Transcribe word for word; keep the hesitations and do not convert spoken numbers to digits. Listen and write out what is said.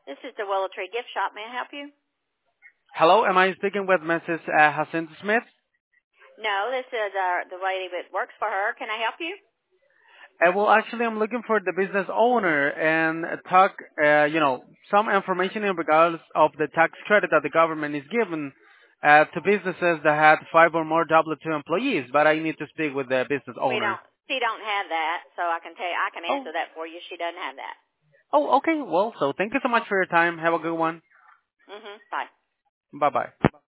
This is the Willow Tree Gift Shop. May I help you? Hello, am I speaking with Missus Uh, Jacinta Smith? No, this is uh, the lady that works for her. Can I help you? Uh, well, actually, I'm looking for the business owner and talk, uh, you know, some information in regards of the tax credit that the government is giving uh, to businesses that had five or more W two employees. But I need to speak with the business We owner. don't. She don't have that, so I can tell you, I can Oh, answer that for you. She doesn't have that. oh, okay. Well, so thank you so much for your time. Have a good one. Mhm. Bye. Bye bye.